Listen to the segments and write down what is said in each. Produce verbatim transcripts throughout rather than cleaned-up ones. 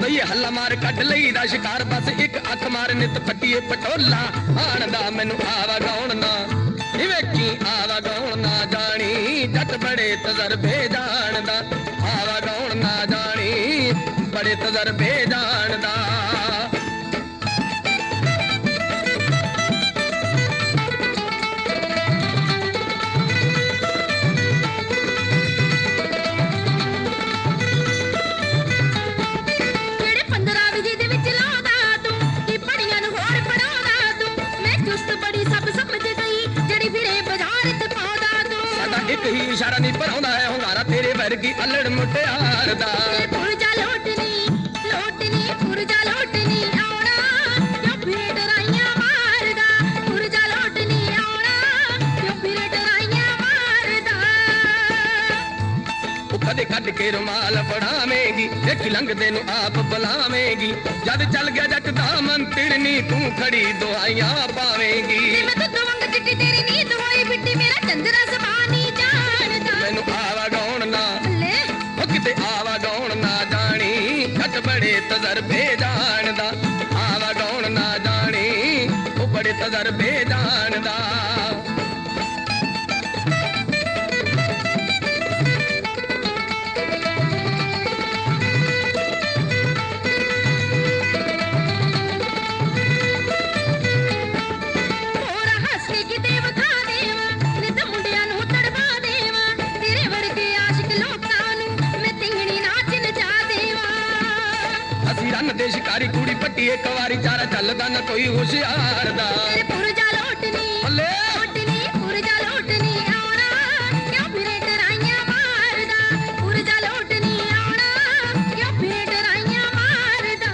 ਬਈ ਹੱਲਾ ਮਾਰ ਕੱਢ ਲਈ ਦਾ ਸ਼ਿਕਾਰ ਬਸ ਇੱਕ ਅੱਖ ਮਾਰ ਨਿਤ ਪੱਟੀਏ ਪਟੋਲਾ ਆਣਦਾ ਮੈਨੂੰ ਆਵਾ ਗਾਉਣ ਨਾ ਵੇਖੀ ਆਵਾ ਗਾਉਣ ਨਾ ਜਾਣੀ ਜੱਟ ਬੜੇ ਤਜਰਬੇ ਜਾਣਦਾ ਆਵਾ ਗਾਉਣ ਨਾ ਜਾਣੀ ਬੜੇ ਤਜਰਬੇ ਜਾਣਦਾ ਇੱਕ ਹੀ ਇਸ਼ਾਰਾ ਨਹੀਂ ਭਰਾਉਂਦਾ ਹੈ ਹੁੰਗਾਰਾ ਤੇਰੇ ਵਰਗੀ ਅਲੜ ਮੁਟਿਆਰ ਦਾ ਪੁਰਜਾ ਲੋਟਨੀ ਲੋਟਨੀ ਪੁਰਜਾ ਲੋਟਨੀ ਆਉਣਾ ਕਿਉਂ ਫਿਰੇ ਡਰਾਈਆਂ ਮਾਰਦਾ ਪੁਰਜਾ ਲੋਟਨੀ ਆਉਣਾ ਕਿਉਂ ਫਿਰੇ ਡਰਾਈਆਂ ਮਾਰਦਾ ਉਹ ਕਦੇ ਕੱਢ ਕੇ ਰੁਮਾਲ ਫੜਾਵੇਂਗੀ ਦੇਖੀ ਲੰਘਦੇ ਨੂੰ ਆਪ ਬੁਲਾਵੇਂਗੀ ਜਦ ਚੱਲ ਗਿਆ ਜੱਟ ਦਾ ਮੰਤਰਨੀ ਤੂੰ ਖੜੀ ਦੁਆਈਆਂ ਪਾਵੇਂਗੀ ਮੈਂ ਤਾਂ ਦਵੰਗ ਚਿੱਟੀ ਤੇਰੀ ਨੀਂਦ ਹੋਈ ਬਿੱਟੀ ਮੇਰਾ ਚੰਦਰਾ ਜ਼ਬਾਨੀ ਮੈਨੂੰ ਆਵਾ ਗਾਉਣ ਨਾ ਉਹ ਕਿਤੇ ਆਵਾ ਗਾਉਣ ਨਾ ਜਾਣੀ ਜੱਟ ਬੜੇ ਤਜਰਬੇ ਜਾਣਦਾ ਆਵਾ ਗਾਉਣ ਨਾ ਜਾਣੀ ਉਹ ਬੜੇ ਤਜਰਬੇ ਜਾਣਦਾ ਦੇ ਸ਼ਿਕਾਰੀ ਕੁੜੀ ਪੱਟੀ ਇੱਕ ਵਾਰੀ ਚਾਰਾ ਚੱਲਦਾ ਨਾ ਕੋਈ ਹੁਸ਼ਿਆਰ ਦਾ ਪੁਰਜਾ ਲੋਟਨੀ ਹੱਲੇ ਲੋਟਨੀ ਪੁਰਜਾ ਲੋਟਨੀ ਆਉਣਾ ਕਿਉਂ ਫਿਰੇ ਡਰਾਈਆਂ ਮਾਰਦਾ ਪੁਰਜਾ ਲੋਟਨੀ ਆਉਣਾ ਕਿਉਂ ਫਿਰੇ ਡਰਾਈਆਂ ਮਾਰਦਾ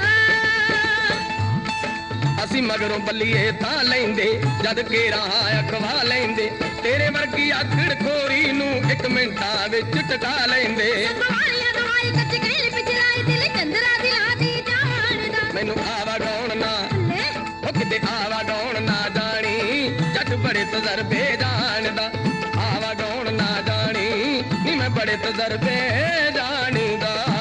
ਅਸੀਂ ਮਗਰੋਂ ਬੱਲੀਏ ਤਾਂ ਲੈਂਦੇ ਜਦ ਕੇਰਾ ਅਖਵਾ ਲੈਂਦੇ ਤੇਰੇ ਵਰਗੀ ਆਖੜ ਖੋਰੀ ਨੂੰ ਇੱਕ ਮਿੰਟਾਂ ਵਿੱਚ ਟਕਾ ਲੈਂਦੇ ਦਵਾਈਆਂ ਦਵਾਈ ਕੱਚ ਗੇਲ ਪਿਛਲਾਈ ਦਿਲ ਚੰਦਰਾ ਦਿਲਾ ਦੀ ਮੈਨੂੰ ਆਵਾ ਗਾਉਣ ਨਾ ਉਹ ਕਿਤੇ ਆਵਾ ਗਾਉਣ ਨਾ ਜਾਣੀ ਜੱਟ ਬੜੇ ਤਜਰਬੇ ਜਾਣਦਾ ਆਵਾ ਗਾਉਣ ਨਾ ਜਾਣੀ ਨੀ ਮੈਂ ਬੜੇ ਤਜਰਬੇ ਜਾਣਦਾ